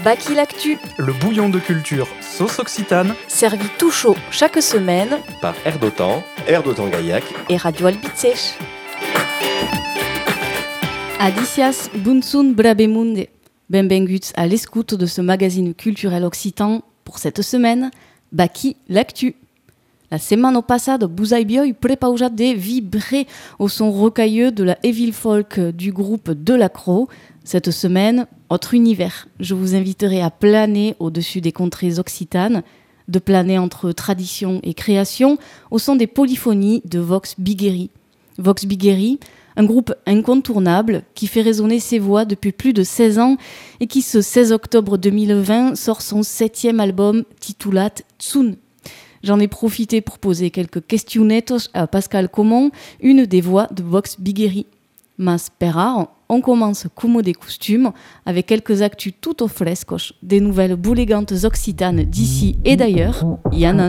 Baki l'actu, Le bouillon de culture sauce occitane servi tout chaud chaque semaine par Air d'Otan Gaillac et Radio Albitzech. Adicias bunsun brabemunde. Benvenguts à l'escoute de ce magazine culturel occitan pour cette semaine, Baki l'actu. La semaine passée, Buzaibioi prepaujat de vibrer au son rocailleux de la heavy folk du groupe Delacroix. Cette semaine, autre univers. Je vous inviterai à planer au-dessus des contrées occitanes, de planer entre tradition et création au son des polyphonies de Vox Bigueri. Vox Bigueri, un groupe incontournable qui fait résonner ses voix depuis plus de 16 ans et qui, ce 16 octobre 2020, sort son 7e album titulat Tsun. J'en ai profité pour poser quelques questionnetos à Pascal Comon, une des voix de Vox Bigueri. Mas per rare, on commence comme des costumes avec quelques actus tout au frescos, des nouvelles boulégantes occitanes d'ici et d'ailleurs. Yannon.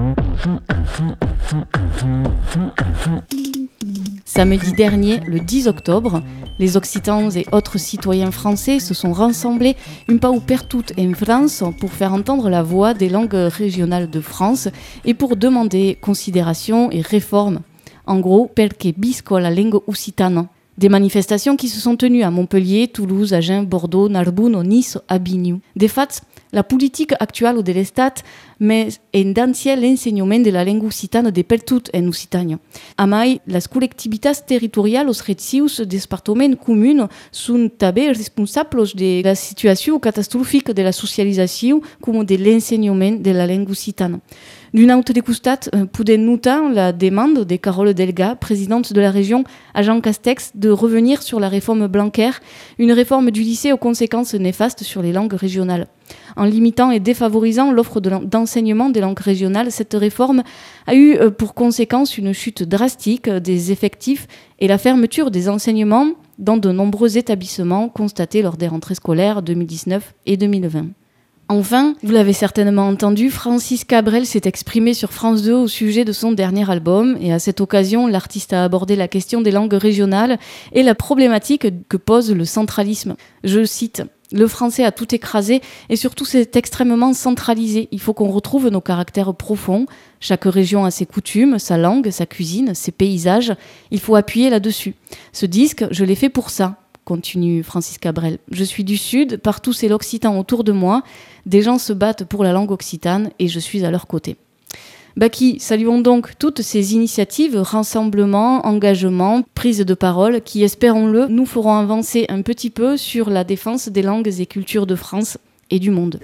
Samedi dernier, le 10 octobre, les Occitans et autres citoyens français se sont rassemblés une peu partout en France pour faire entendre la voix des langues régionales de France et pour demander considération et réforme. En gros, perché bisco la lingua occitana. Des manifestations qui se sont tenues à Montpellier, Toulouse, Agen, Bordeaux, Narbonne, Nice, Avignon. De fait, la politique actuelle de l'Estat met en danger l'enseignement de la langue occitane de pertot en Occitanie. A mai, les collectivités territoriales aux régions des départements communs sont també responsables de la situation catastrophique de la socialisation comme de l'enseignement de la langue occitane. D'un autre costat, podem noter la demande de Carole Delga, présidente de la région, à Jean Castex, de revenir sur la réforme Blanquer, une réforme du lycée aux conséquences néfastes sur les langues régionales. En limitant et défavorisant l'offre d'enseignement des langues régionales, cette réforme a eu pour conséquence une chute drastique des effectifs et la fermeture des enseignements dans de nombreux établissements constatés lors des rentrées scolaires 2019 et 2020. Enfin, vous l'avez certainement entendu, Francis Cabrel s'est exprimé sur France 2 au sujet de son dernier album et à cette occasion, l'artiste a abordé la question des langues régionales et la problématique que pose le centralisme. Je cite « Le français a tout écrasé et surtout c'est extrêmement centralisé. Il faut qu'on retrouve nos caractères profonds. Chaque région a ses coutumes, sa langue, sa cuisine, ses paysages. Il faut appuyer là-dessus. Ce disque, je l'ai fait pour ça. » Continue Francis Cabrel. Je suis du Sud, partout c'est l'occitan autour de moi. Des gens se battent pour la langue occitane et je suis à leur côté. Baki, saluons donc toutes ces initiatives, rassemblements, engagements, prises de parole qui, espérons-le, nous feront avancer un petit peu sur la défense des langues et cultures de France et du monde.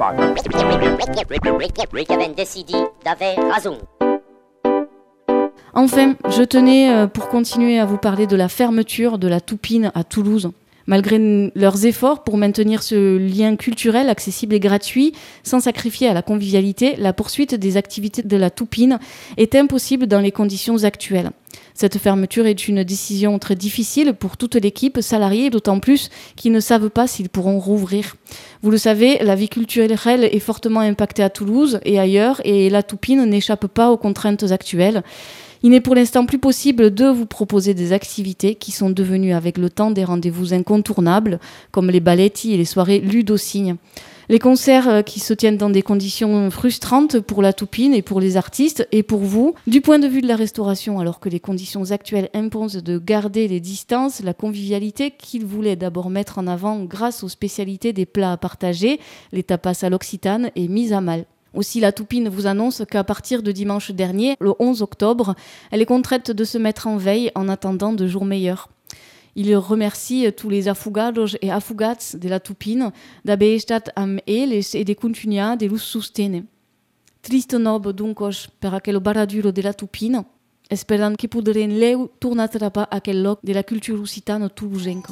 Enfin, je tenais, pour continuer à vous parler de la fermeture de la Toupine à Toulouse. Malgré leurs efforts pour maintenir ce lien culturel accessible et gratuit, sans sacrifier à la convivialité, la poursuite des activités de la Toupine est impossible dans les conditions actuelles. Cette fermeture est une décision très difficile pour toute l'équipe salariée, d'autant plus qu'ils ne savent pas s'ils pourront rouvrir. Vous le savez, la vie culturelle est fortement impactée à Toulouse et ailleurs, et la Toupine n'échappe pas aux contraintes actuelles. Il n'est pour l'instant plus possible de vous proposer des activités qui sont devenues avec le temps des rendez-vous incontournables, comme les balletti et les soirées ludocigne. Les concerts qui se tiennent dans des conditions frustrantes pour la Toupine et pour les artistes et pour vous, du point de vue de la restauration, alors que les conditions actuelles imposent de garder les distances, la convivialité qu'ils voulaient d'abord mettre en avant grâce aux spécialités des plats à partager, les tapas à l'occitane, est mise à mal. Aussi, la Toupine vous annonce qu'à partir de dimanche dernier, le 11 octobre, elle est contrainte de se mettre en veille en attendant de jours meilleurs. Il remercie tous les afugados et afugats de la Toupine d'haver estat amb ells et de continuar de los sostene. Trist nob duncos per aquel baraduro de la Toupine, esperant que podrem leu tornar a atrapar aquel lloc de la cultura occitana toulousenca.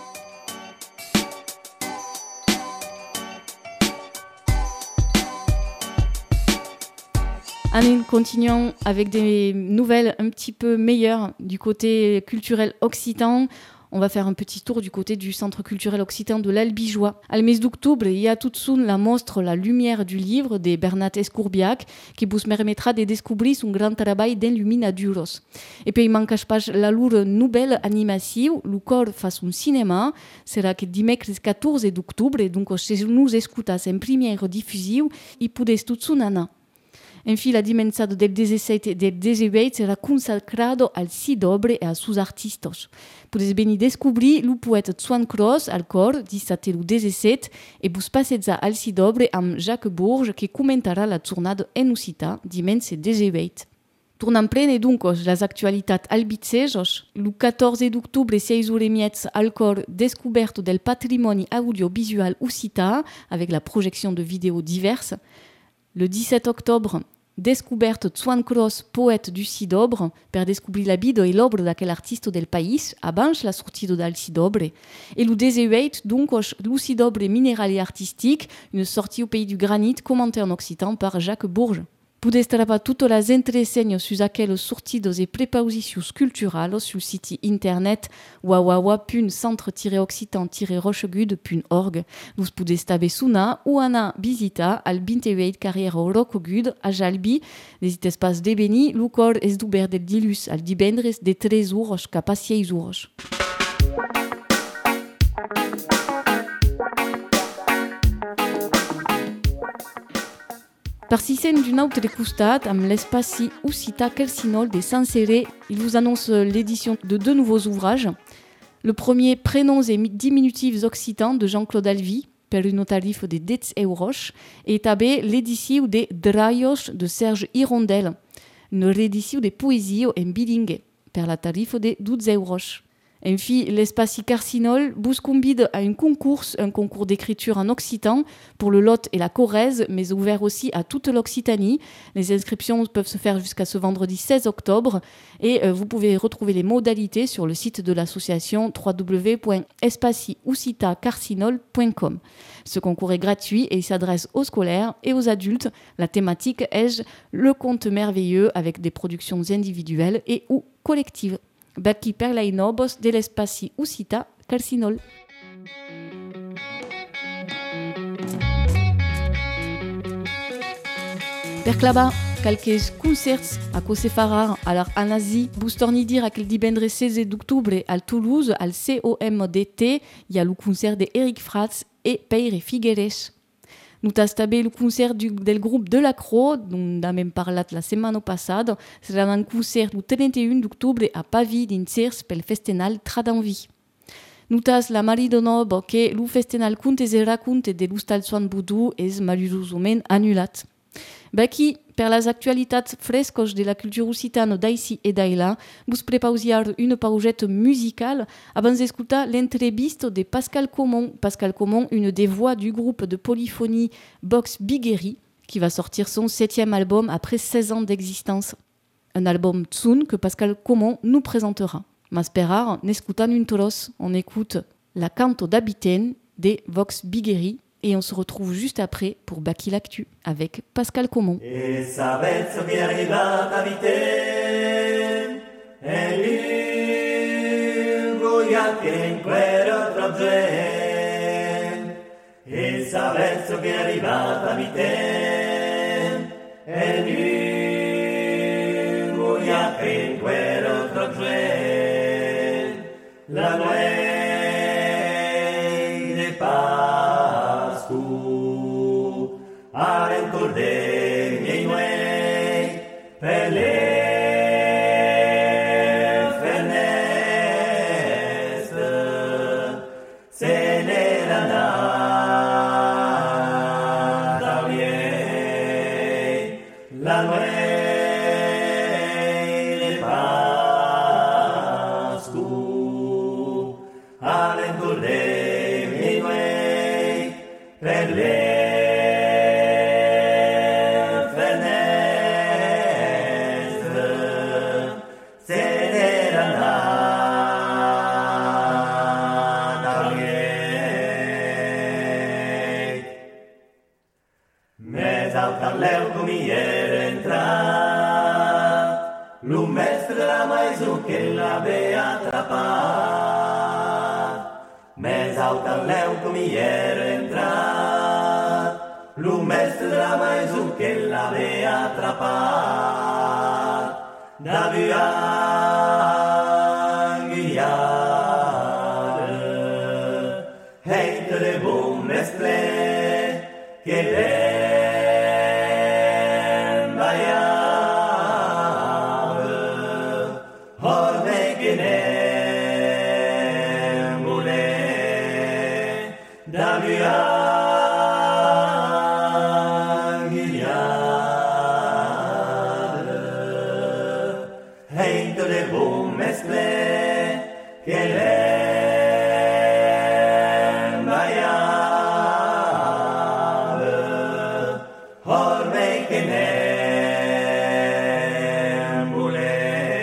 Allez, continuons avec des nouvelles un petit peu meilleures du côté culturel occitan. On va faire un petit tour du côté du Centre culturel occitan de l'Albigeois. Al mes d'octobre, il y a tout soon la mostre La lumière du livre de Bernat Escourbiac qui vous permettra de découvrir son grand travail d'Illuminaduros. Et puis il manque pas la lourde nouvelle animation, le corps face un cinéma, sera que dimanche 14 d'octobre, et donc si nous écoutons en première diffusion, il peut tout soon Anna. Infine, la dimensione del 17 e del 18 sarà consacrado al sidobre e a sus artistas. Potete bene descobrir il poeta Swan Cross al cor, 17 e 17, e vos passezza al sidobre amb Jacques Bourges, che commentarà la giornata en occità, dimensione 18. Tornant plene dunque les actualitats albicejos, il 14 d'octobre 6h30 al cor descoberto del patrimonio audiovisual occità avec la projection de vidéos diverses. Le 17 octobre, descoberto Swan Cross, poète du Sidobre, per descobrir la vida e l'obra d'aquel artista del país, abans la sortida dal Sidobre. Et le 18, donc, le Sidobre minéral et artistique, une sortie au pays du granit, commentée en occitan par Jacques Bourges. Podeste trobar toutes les entresenyes sus aquelles sortides et preposicions culturales sur le site internet www.centre-occitan-rochegud.org. Vous pouvez taber suna ou anar visita al 28 carrière Rocogud a Jalbi. Les espaces de Beni, le cor est d'ouvert del dilus al divendres de 13 h cap a 6 h. Participant d'une autre costat, amb l'espaci occità Quercinol de Saint-Céré, il vous annonce l'édition de 2 nouveaux ouvrages. Le premier, Prénoms et diminutifs occitans de Jean-Claude Alvy, per un tarif de 10 euros, et també l'édition de Draios de Serge Hirondelle, une réédition de poésie en bilingue, per la tarif de 12 euros. Enfin, l'espace Carcinol vous convide à un concours d'écriture en occitan pour le Lot et la Corrèze, mais ouvert aussi à toute l'Occitanie. Les inscriptions peuvent se faire jusqu'à ce vendredi 16 octobre et vous pouvez retrouver les modalités sur le site de l'association www.espacioccitacarcinol.com. Ce concours est gratuit et il s'adresse aux scolaires et aux adultes. La thématique est le conte merveilleux avec des productions individuelles et ou collectives. Baki per la inobos de l'espaci occità Carcinol. Per clavar quelques concerts a co se farà alors en Asie, vous torni dire aquel divendres 16 d'octobre à Toulouse, al COMDT, il y a le concert de Eric Fratz et Peire Figueres. Nous avons també le concert del groupe de la Croix, dont on a même parlé la semaine passée. C'est un concert le 31 d'octobre à Pavie d'Inserts pel festival Tradanvi. Nous avons la Marie de Nob, que le festival Contes et Racontes de l'Hostal Swan Boudou est malheureusement annulat. Baki, per les actualitats fresques de la culture occitane d'ici et d'aïla, vous préparez une paugette musicale avant d'escutar l'entrevista de Pascal Comon. Pascal Comon, une des voix du groupe de polyphonie Box Bigueri, qui va sortir son 7e album après 16 ans d'existence. Un album Tsun que Pascal Comon nous présentera. Masperar, n'escutan un toros, on écoute La Canto d'Habiten de Vox Bigueri. Et on se retrouve juste après pour Baki l'Actu avec Pascal Comon. E savezzo che è arrivata di te e l'ingoia che in quero trogen. E savezzo che è arrivata di te e l'ingoia che in quero trogen. La nuei de Arentor de miei nuei per le finestre se n'era nata miei la nuei de Pascu Arentor de miei nuei per le Lu mestre la maisu che l'aveva atrappato auta leu comiero entrar, lo mestre della maisù che l'aveva attrappato, da viaggiare, heite de buon mestre che l'em vaiave, orme che ne mule, da viaggiare, heite de buon mestre che l'em vaiave, orme che ne mule.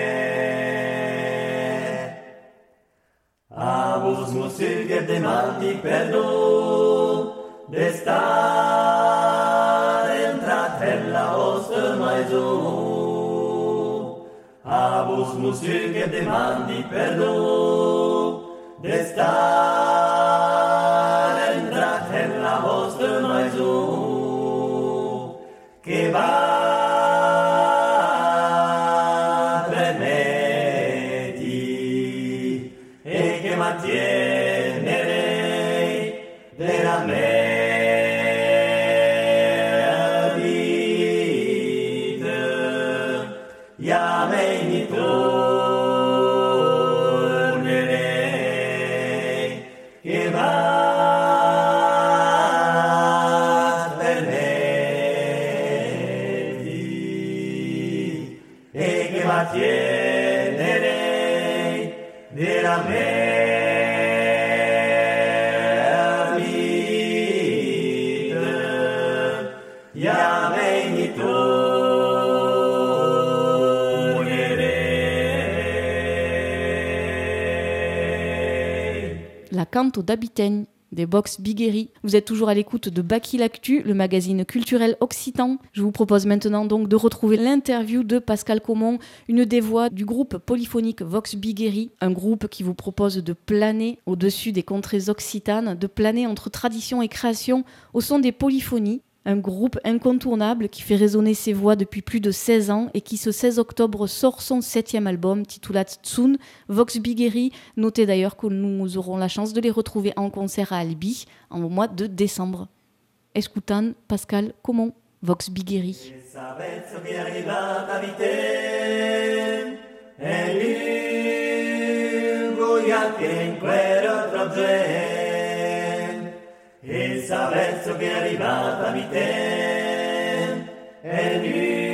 Avus musiche demandi perdon, de stare entratella vostra maison. Avus musiche demandi perdon, de stare entratella vostra maison. Che va tremeti e che mantiene della mia vita, ja me ni tornerei, che va permetti e che mantiene della mia vita, ja me ni tornerei. La Canto d'Abitaigne des Box Bigueri. Vous êtes toujours à l'écoute de Baki l'Actu, le magazine culturel occitan. Je vous propose maintenant donc de retrouver l'interview de Pascal Caumont, une des voix du groupe polyphonique Vox Bigueri, un groupe qui vous propose de planer au-dessus des contrées occitanes, de planer entre tradition et création au son des polyphonies. Un groupe incontournable qui fait résonner ses voix depuis plus de 16 ans et qui ce 16 octobre sort son 7e album titulé Tsun, Vox Bigueri. Notez d'ailleurs que nous aurons la chance de les retrouver en concert à Albi en mois de décembre. Escutan Pascal Caumont, Vox Bigueri. Savezzo che è arrivata di te, e l'ingoia che in quella tragedia. E savezzo che è arrivata di te, e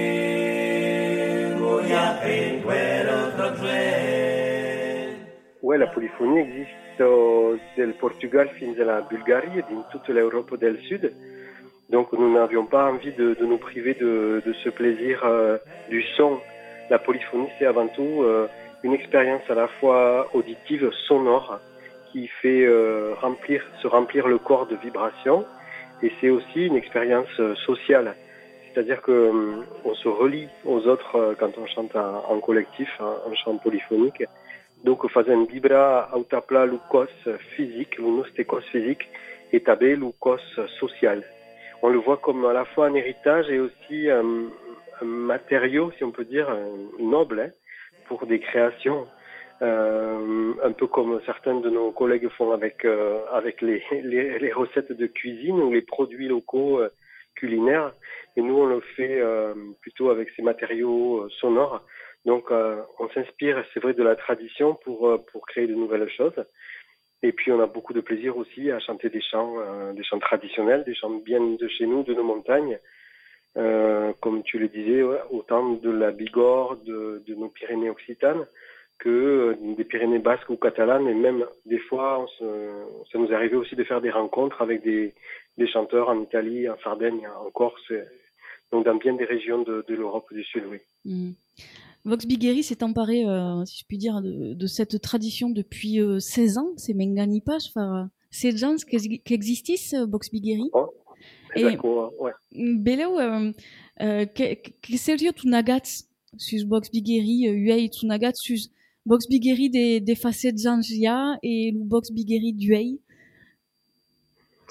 l'ingoia che in quella tragedia. Ouais, la polyphonie existe del Portugal fins à la Bulgarie et dans toute l'Europe del Sud. Donc nous n'avions pas envie de nous priver de ce plaisir du son. La polyphonie, c'est avant tout une expérience à la fois auditive, sonore, qui fait se remplir le corps de vibrations, et c'est aussi une expérience sociale. C'est-à-dire que on se relie aux autres quand on chante en collectif, en chant polyphonique. Donc fazem vibra autapla lucos physique, l'unustekos physique, et tabé lucos social. On le voit comme à la fois un héritage et aussi un matériau, si on peut dire, noble, pour des créations. Un peu comme certains de nos collègues font avec les recettes de cuisine ou les produits locaux culinaires. Et nous, on le fait plutôt avec ces matériaux sonores. Donc, on s'inspire, c'est vrai, de la tradition pour créer de nouvelles choses. Et puis, on a beaucoup de plaisir aussi à chanter des chants traditionnels, des chants bien de chez nous, de nos montagnes. Comme tu le disais, autant de la Bigorre, de nos Pyrénées occitanes, que des Pyrénées basques ou catalanes, et même des fois, ça nous est arrivé aussi de faire des rencontres avec des chanteurs en Italie, en Sardaigne, en Corse, donc dans bien des régions de l'Europe du Sud, oui. Vox Bigueri s'est emparé, si je puis dire, de cette tradition depuis 16 ans, c'est Menganipas, c'est gens qui existissent, Vox Bigueri. Oh, d'accord, ouais. Beleu, que serio tu nagats sus Vox Bigueri, uei tu nagats sus Vox Bigueri des facettes zangia et le Vox Bigueri d'uei.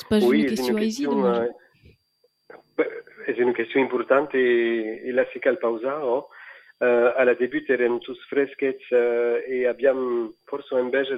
C'est pas Oui, une question easy, è una questione importante e la si cal pausa, oh. Alla debut erano tutti freschets e abbiamo forse invece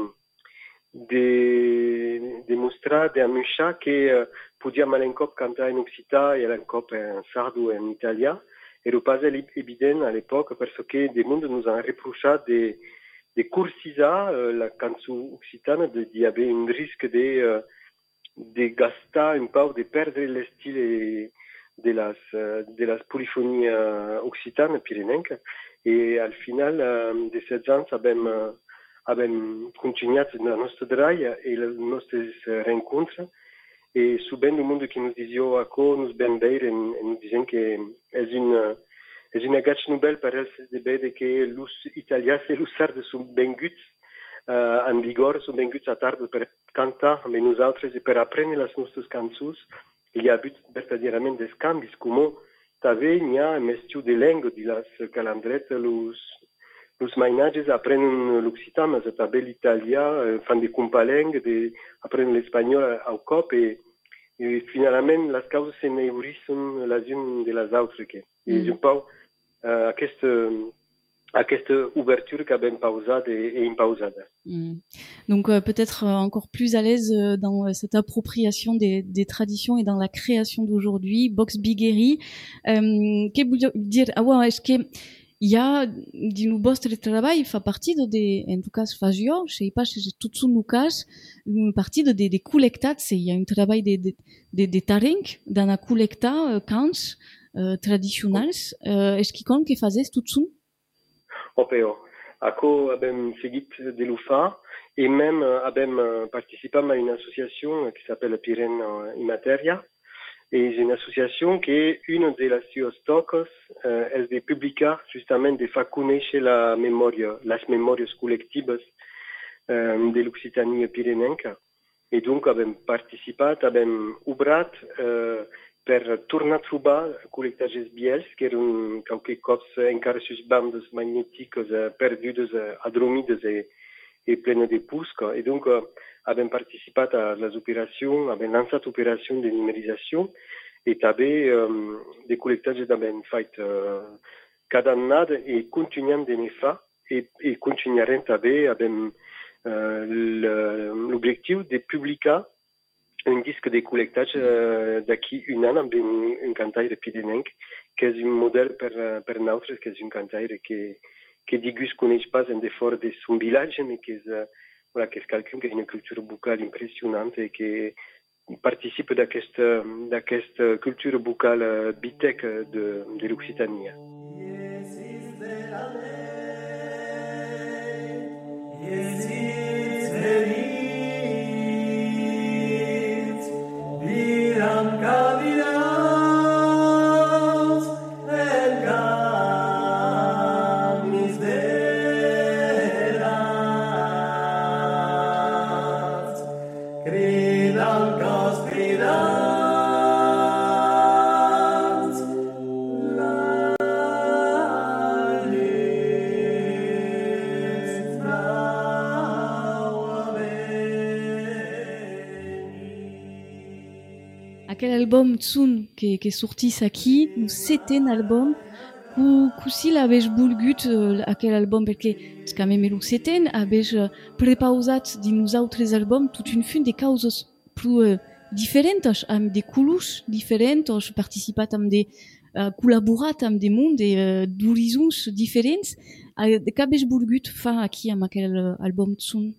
di mostrare, di ammucciare che possiamo all'encop cantare in Occità e all'encop in sardo e in Italia. Era pas evident à l'époque parce que des mondes nous ont reproché de coursiser la canzone occitane, d'y avoir un risque de gastar un peu, de perdre le style de las polyphonies occitanes pyrénéennes. Et al final de 16 ans, abbiamo continuato la nostra draia e le nostre rencontre. E souvent le monde qui nous disait à quoi nous ben beir et nous disaient que è una gach nouvelle per els de veure que los italians e los sards són ben guts en vigor, són ben guts a tarda per cantar amb nosaltres e per aprendre les nostres cançons. Il y a hagut verdaderament des canvis, com també n'hi ha mestiu de lengua de les calandretes, los mainatges aprenen l'occità, mas també l'italià, fan de compaleng, aprenen l'espanyol au cop e finalment les causes se n'eurissen les unes de les altres. És un peu aquesta ouverture qu'abbiamo pausada et impausada. Donc peut-être encore plus à l'aise dans cette appropriation des traditions et dans la création d'aujourd'hui. Box Bigueri, que vull dir, est-ce que il y a din vostre treball fa partie en tout cas fa jo, sei pas si tot són el cas, une partie de col·lectats, il y a un treball de tarenc d'anar col·lectar cants tradicionals. És quelcom que fazes tot són? Però, acco abbiamo seguit de l'UFA e même abbiamo participat a une association qui s'appelle Pirene in Materia. Et c'est une association qui est une de les seus toques és de publicar justament de faire connaître les memòries col·lectives de l'Occitanie pirenenca. Et donc abbiamo participat, abbiamo obrat per tornar a trobar col·lectatges biels, que eren qualque cops encara sus bandes magnètiques perdudes, adormides et pleines de pusca. Et donc abbiamo participat a les operacions, abbiamo lançat operacions de numérisation et també de col·lectatges abbiamo fet cada annada e continuem de ne fer e continuarem també, abbiamo l'objectiu de publicar un disque de col·lectatge d'aquí un an amb un cantaire pirenenc, que és un model per nosaltres, que és un cantaire que digus coneix pas en defort de son village, mais que és quelqu'un qui a une culture vocale impressionnante et que participe d'aquesta culture vocale bitec de l'Occitania. Aquel album Tsun que sortis aquí, un setè album, que si l'aveix volgut aquel album, perquè és que a mi el setè aveix prepausat dins nosaltres album tot un funt de causes plus diferentes, amb de colors diferents, participat amb de col·laborat amb de món d'horizons diferents. Què aveix volgut fer aquí amb aquell album Tsun?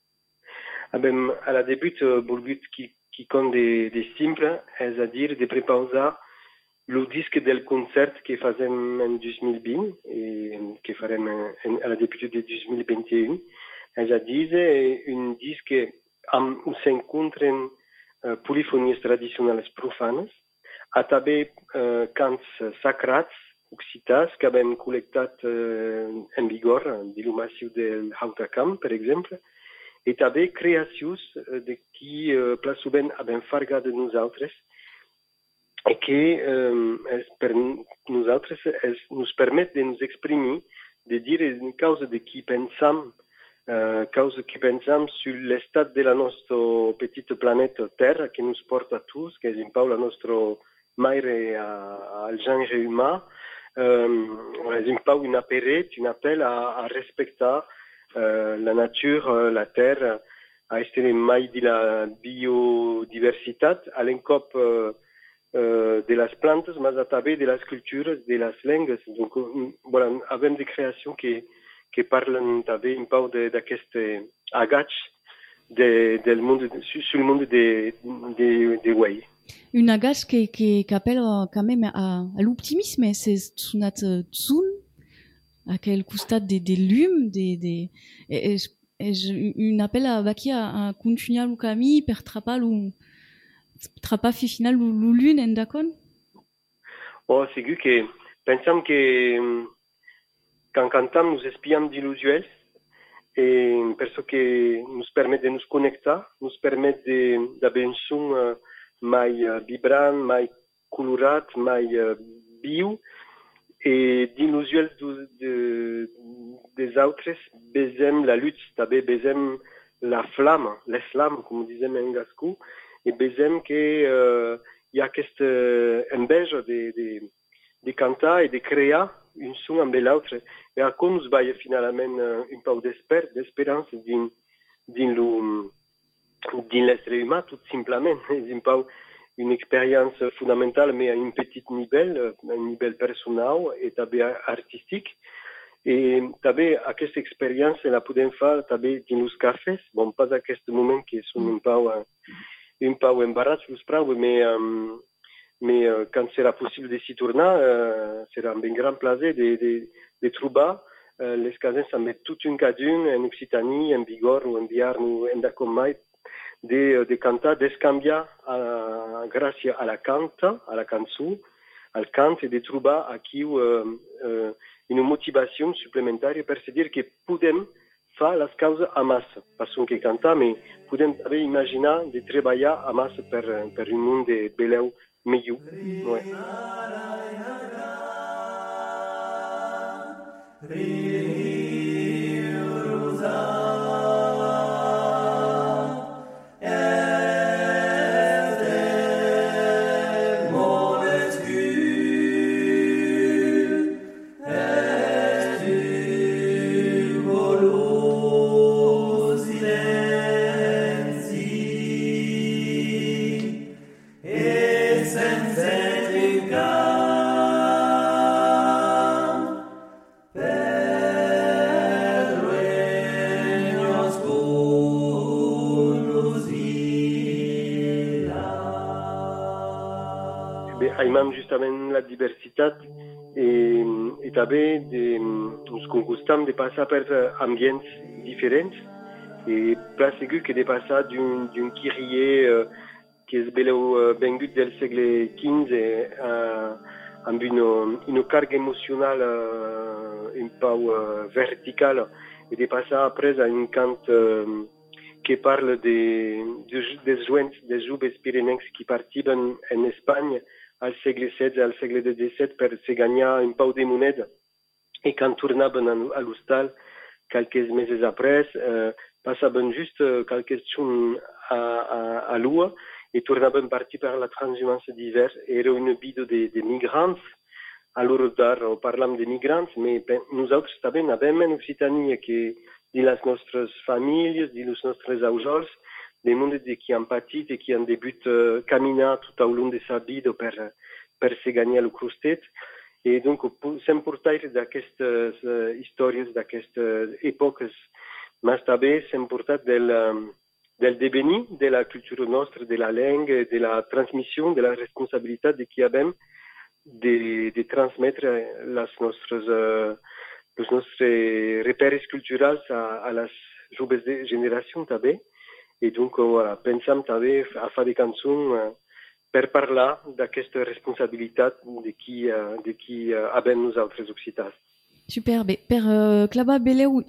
A la debut volgut qui compte de simple, és a dir, de prepausar el disc del concert que fazem en 2020 i que farem a la debut de 2021. És a dir, un disc on s'encontren polifonies tradicionals profanes, a també cants sacrats occitans que hem col·lectat en vigor de l'Massiu del Hautacam, per exemple, et també creacions de qui pla sovint hem fargat de nosaltres i que per nosaltres ens permet de nos exprimir, de dir en causa de qui pensam causa che pensiamo sull'estate della nostra petite planète Terre che nous porta a tous, che è un po' la nostra mare al genere humain. È un po' un appel à respecter la nature, la terre, a essere mai de la biodiversitat, a l'encop de las plantes, mas també de las cultures, de las lengues. Donc, voilà, avem de créations que parlen també un peu d'aquest agatge del monde, sur le monde de Way. Une agace qui appelle quand même à l'optimisme, c'est sunat tsun, à quel costat des lumes, un appel à Baki à continuer le camí per trapar fi final le lune en d'accord? Oh, c'est que pensam que quand cantam nous espiam d'illusions et perso que nous permet de nous connecter, nous permet d'avoir un son mai vibrant, mai colorat, mai bio, et d'illusions des autres, besem la lutte, també besem la flamme, les flammes, com dizem en gascú, et besem que hi ha aquesta enveja de cantar i de crear un son amb l'altre. Et a com us vaia finalment un peu d'esperança dins l'être humà, tout simplement. És un peu une expérience fondamentale, mais à un petit nivell personal et també artistique. Et també aquesta expérience la podem fer també dins els cafès. Bon, pas à aquest moment que són un peu embarrassats, mais quand sera possible de s'y tornar, sera un ben grand plaisir de trobar les cases amb tot un cadun en Occitanie, en Bigorre ou en Biarn ou en Dacomai, de cantar, d'escanviar gràcies a la cançó, al cant, et de trobar aquí una motivació suplementària per se dir que podem fer les causes a massa. Pas que cantar, mais podem també imaginar de treballar a massa per un món de beleu millor. Ouais. Aimam justament la diversitat i també ens costam de passar per ambients diferents i pla segur que de passar d'un Kyrie que és vengut del segle XV amb una càrrega emocional un peu vertical i de passar après a un cant que parle des joves pirenencs que partiven en Espanya al segle XVI, al segle XVII, per se guanyar un peu de moneda. I quan tornaven a l'hostal, quelques mesos après, passaven just quelques jours a l'ua i tornaven partir per la transhumance d'hivers. Era una vida de migrants. Alors, parlam de migrants, mais nosaltres també avem en Occitania que de les nostres famílies, de les nostres aujols, des mondes qui han patit et qui han debut caminar tout au long de sa vida per se gagner le crustet. Et donc, s'emportar d'aquestes històries, d'aquestes èpoques, mas també s'emportar del devenir de la cultura nostra, de la langue, de la transmission, de la responsabilitat de qui avem de transmettre els nostres repères culturals a les joves generacions també. Et donc, voilà, pensam també a fer des cançons per parlar d'aquesta responsabilitat de qui avem nosaltres occitans. Super, per clavar beleu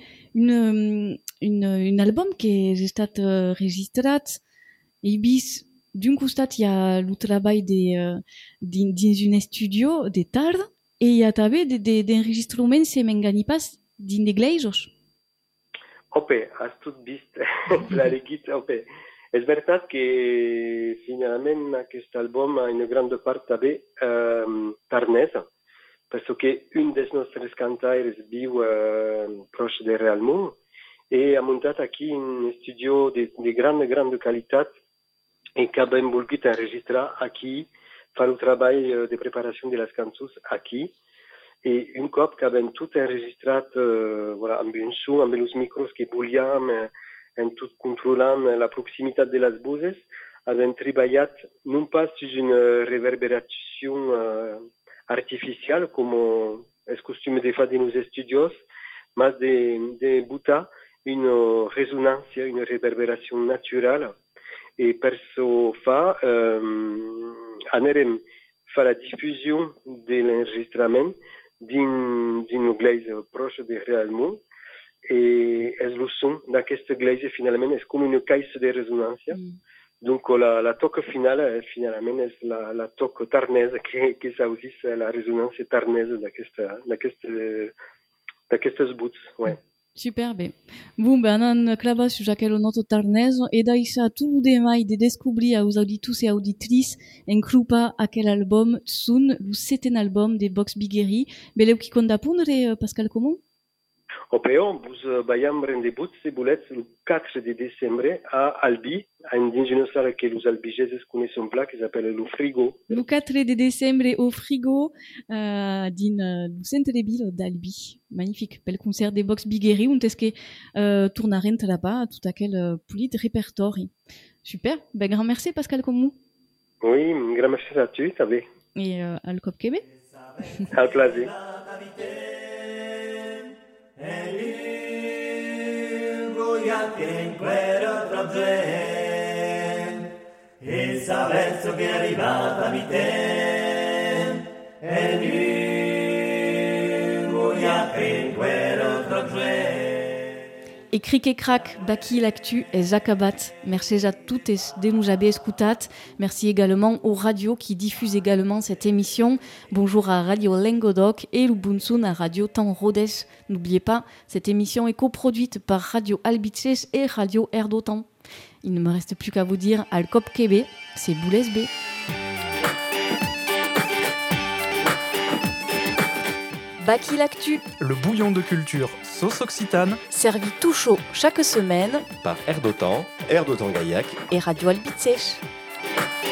un album que ha estat registrat i vist d'un costat hi ha el treball dins un estudio de tarda i hi ha també d'enregistraments, si m'engany pas, dins d'eglesos. Ope, has tot vist l'Arequit, ope. És veritat que finalment aquest àlbum en gran part també tarnès, perquè un dels nostres cantaires viu proche de Realmont i ha muntat aquí un estudio de gran qualitat i que hem volgut enregistrar aquí, fer el treball de preparació de les cançons aquí. I un cop que hem tot enregistrat amb un so, amb els micros que volíem, en tot controlant la proximitat de les voces, hem treballat non pas sur una reverberació artificial, com és costum de fer en els estudios, mas de botar una resonància, una reverberació natural. I per això anirem a fer la difusió de l'enregistrament dins una església proche de Realmont. I és el son d'aquesta església finalment és com una caixa de resonància. Donc la toque finale finalment és la toque tarnesa que s'audís la resonància tarnesa d'aquestes buts. Ouais. Superbe. Bun, anan klaba su jaquelo noto tarnez, e da isa tout de mai de descobrir aos auditus e auditrices en clupa aquel album Tsun, le 7e album de Box Bigueri. Beleu qui condapundre, Pascal Comon? Opeo, vos bayam rendezvous se volets le 4 de décembre à Albi, dins una sala que els albigeses coneixen pla, que s'appelle le Frigo. Le 4 de décembre au Frigo, din le centre de ville d'Albi. Magnifique, bel concert de Box Bigueri, on est-ce que tournarent là-bas tout à quel polit répertoire. Super, ben grand merci Pascal Comou. Oui, grand merci à tu, t'avais. Et à le Cop Québec. À plaisir. Che in quella tra gente e savezzo che è arrivata mi ten e lui che in quella tra gente. Et cric et crac, Baki l'actu et Zakabat. Merci à toutes de nous avoir écoutat. Merci également aux radios qui diffusent également cette émission. Bonjour à Radio Lengodoc et Lubunsun à Radio Temps Rhodes. N'oubliez pas, cette émission est coproduite par Radio Albices et Radio Air d'Otan. Il ne me reste plus qu'à vous dire Alcop Québec, c'est Boulez B. Baki l'actu, Le bouillon de culture sauce occitane, servi tout chaud chaque semaine Par Air d'Otan Gaillac et Radio Albitzech.